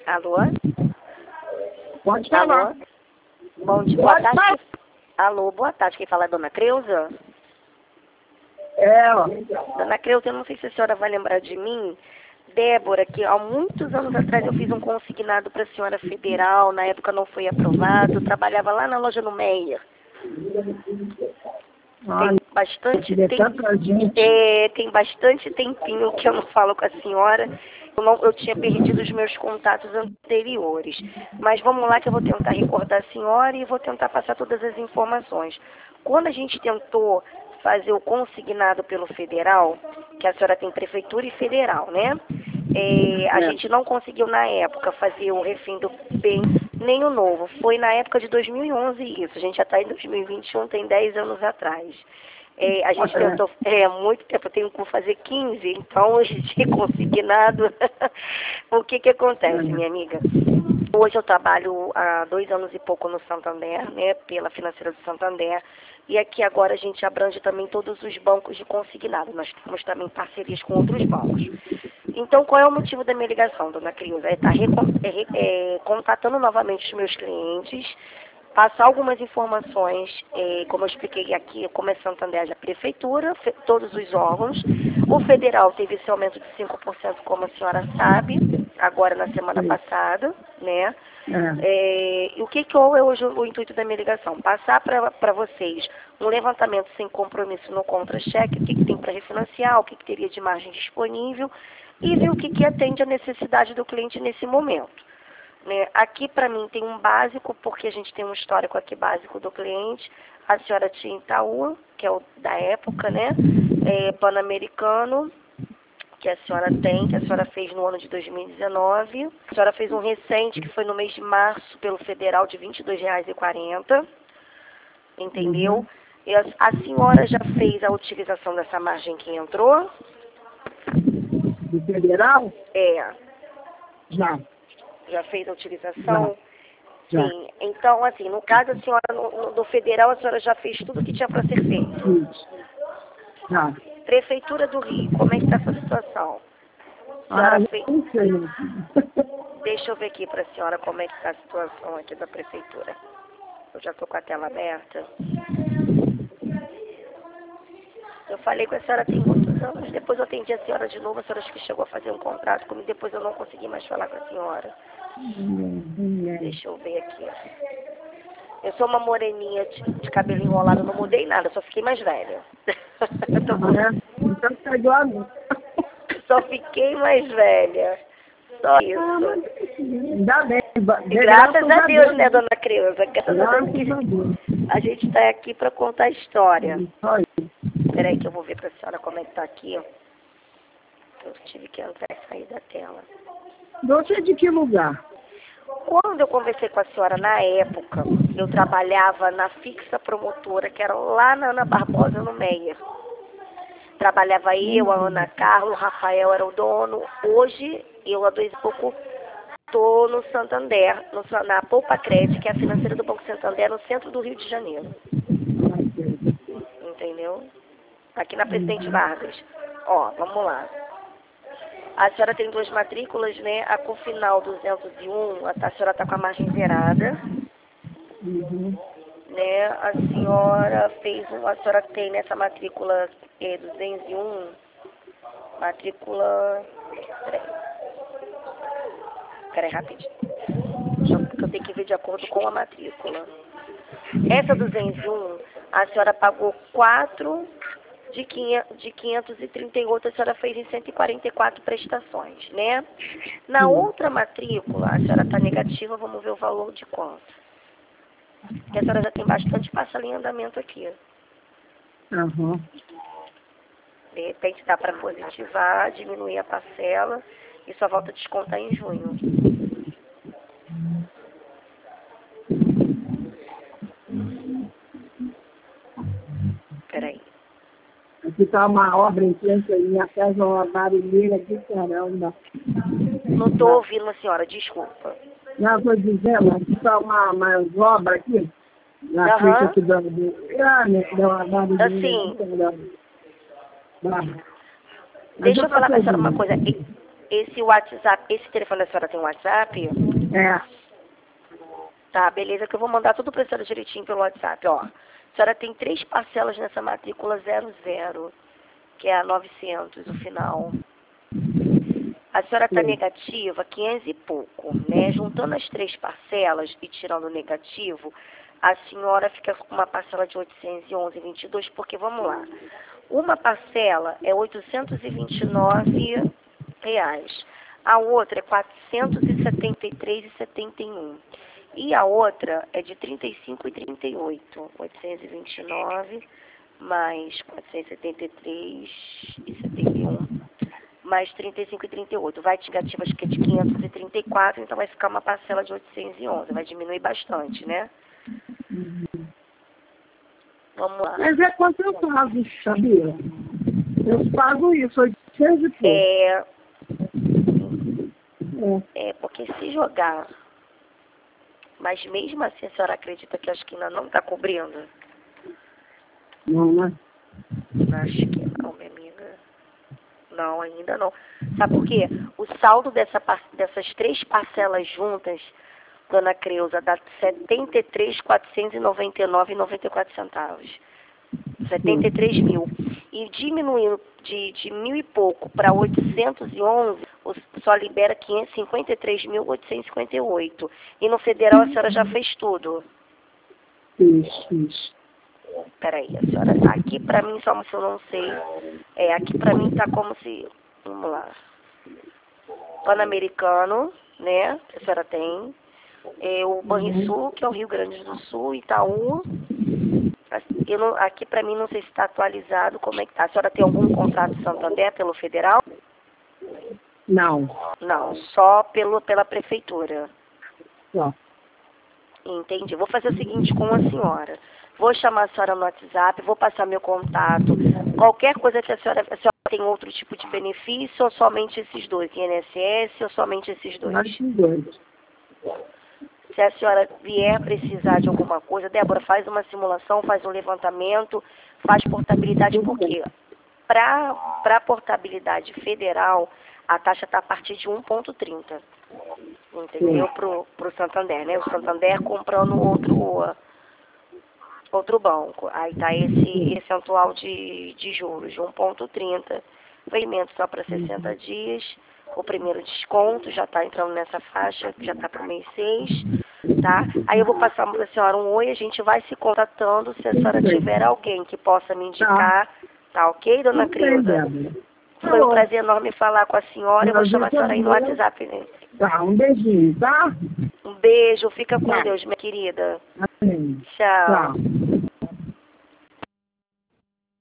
Alô? Pode falar. Alô? Bom dia, boa tarde. Alô, boa tarde. Quem fala é Dona Creuza? É, ó. Dona Creuza, eu não sei se a senhora vai lembrar de mim. Débora, que há muitos anos atrás eu fiz um consignado para a senhora federal, na época não foi aprovado, eu trabalhava lá na loja no Meier. Tem bastante, tem bastante tempinho que eu não falo com a senhora. Eu tinha perdido os meus contatos anteriores. Mas vamos lá que eu vou tentar recordar a senhora e vou tentar passar todas as informações. Quando a gente tentou fazer o consignado pelo federal, que a senhora tem prefeitura e federal, né? A gente não conseguiu na época fazer o refém do bem, nem o novo. Foi na época de 2011 isso. A gente já está em 2021, tem 10 anos atrás. A gente tentou, muito tempo, eu tenho que fazer 15, então a gente consignado. O que acontece, minha amiga? Hoje eu trabalho há 2 anos e pouco no Santander, né, pela Financeira do Santander, e aqui agora a gente abrange também todos os bancos de consignado. Nós temos também parcerias com outros bancos. Então, qual é o motivo da minha ligação, Dona Creuza? É estar contatando novamente os meus clientes, passar algumas informações, como eu expliquei aqui, como é Santander, a prefeitura, todos os órgãos. O federal teve esse aumento de 5%, como a senhora sabe, agora na semana passada, né? E qual é hoje o intuito da minha ligação? Passar para vocês um levantamento sem compromisso no contra-cheque, o que tem para refinanciar, o que teria de margem disponível e ver o que atende a necessidade do cliente nesse momento. Né? Aqui para mim tem um básico, porque a gente tem um histórico aqui básico do cliente. A senhora tinha Itaú, que é o da época, né? Pan-Americano, que a senhora tem, que a senhora fez no ano de 2019. A senhora fez um recente, que foi no mês de março, pelo federal, de R$ 22,40. Entendeu? E a senhora já fez a utilização dessa margem que entrou? Do federal? Já. Já fez a utilização? Já. Sim. Então, assim, no caso, a senhora, do federal, a senhora já fez tudo o que tinha para ser feito? Isso. Já. Prefeitura do Rio, como é que está essa situação? Não sei. Deixa eu ver aqui para a senhora como é que está a situação aqui da prefeitura. Eu já estou com a tela aberta. Eu falei com a senhora tem muitos anos, depois eu atendi a senhora de novo, a senhora acho que chegou a fazer um contrato comigo, depois eu não consegui mais falar com a senhora. Deixa eu ver aqui. Eu sou uma moreninha de cabelo enrolado, não mudei nada, só fiquei mais velha. Então tá igual a mim. Só fiquei mais velha. Só isso. Ainda bem. Graças a Deus, né, Dona Creuza? Graças a Deus. A gente está aqui para contar a história. Peraí que eu vou ver para a senhora como é que tá aqui. Eu tive que entrar e sair da tela. Você é de que lugar? Quando eu conversei com a senhora na época, eu trabalhava na fixa promotora, que era lá na Ana Barbosa, no Meier. Trabalhava eu, a Ana Carla, o Rafael era o dono. Hoje, eu há 2 e pouco, estou no Santander, na Poupa Crédito, que é a financeira do Banco Santander, no centro do Rio de Janeiro. Entendeu? Aqui na Presidente Vargas. Ó, vamos lá. A senhora tem 2 matrículas, né? A com final 201, a senhora está com a margem zerada. Né? A senhora tem nessa matrícula 201, matrícula... Peraí, rapidinho. Porque eu tenho que ver de acordo com a matrícula. Essa 201, a senhora pagou 4 de 538, a senhora fez em 144 prestações, né? Na outra matrícula, a senhora está negativa, vamos ver o valor de quanto. Porque a senhora já tem bastante parcela em andamento aqui. De repente dá para positivar, diminuir a parcela e só volta a descontar em junho. Peraí. Aqui está uma obra em frente aí, minha casa é uma barulheira de caramba. Não estou ouvindo a senhora, desculpa. Não, estou dizendo, aqui está uma obra aqui, na frente aqui da uma barulheira assim, de caramba. Deixa eu falar com a senhora uma coisa. Esse WhatsApp, esse telefone da senhora tem WhatsApp? É. Tá, beleza, que eu vou mandar tudo pra senhora direitinho pelo WhatsApp, ó. A senhora tem 3 parcelas nessa matrícula 00, que é a 900, o final. A senhora está negativa, 500 e pouco, né? Juntando as 3 parcelas e tirando o negativo, a senhora fica com uma parcela de 811,22, porque, vamos lá, uma parcela é R$ 829, a outra é R$ 473,71. E a outra é de R$ 35,38. 829 mais 473,71 mais 35,38. Vai de negativa, acho que é de 534, então vai ficar uma parcela de 811. Vai diminuir bastante, né? Vamos lá. Mas é quanto eu pago, sabia? Eu pago isso, 800 e pouco. Porque se jogar... Mas mesmo assim, a senhora acredita que a esquina não está cobrindo? Não, né? Acho que não, minha amiga. Não, ainda não. Sabe por quê? O saldo dessas 3 parcelas juntas, dona Creuza, dá R$ 73.499,94. 73 mil. E diminuindo de 1.000 e pouco para 811, só libera 553.858. E no federal a senhora já fez tudo. Isso. Peraí, a senhora, aqui pra mim, só se eu não sei, aqui pra mim tá como se, vamos lá, Pan-Americano, né, que a senhora tem, o Banrisul, que é o Rio Grande do Sul, Itaú, aqui pra mim não sei se está atualizado, como é que tá, a senhora tem algum contrato Santander pelo federal? Não. Não, só pela prefeitura. Só. Entendi, vou fazer o seguinte com a senhora. Vou chamar a senhora no WhatsApp, vou passar meu contato. Qualquer coisa que a senhora tem outro tipo de benefício ou somente esses dois? INSS ou somente esses dois? Esses dois. Se a senhora vier precisar de alguma coisa, Débora, faz uma simulação, faz um levantamento, faz portabilidade, porque para portabilidade federal, a taxa está a partir de 1,30. Entendeu? Pro Santander, né? O Santander comprando outro banco. Aí tá esse percentual de juros de 1,30. Vencimento só para 60 dias. O primeiro desconto já está entrando nessa faixa, já está para o mês 6, tá? Aí eu vou passar para a senhora um oi, a gente vai se contatando se a senhora tiver alguém que possa me indicar. Tá ok, dona Creuza? Foi um prazer enorme falar com a senhora. Eu vou chamar a senhora aí no WhatsApp, né? Tá, um beijinho, tá? Um beijo, fica com Deus, minha querida. Amém. Tchau. Tchau.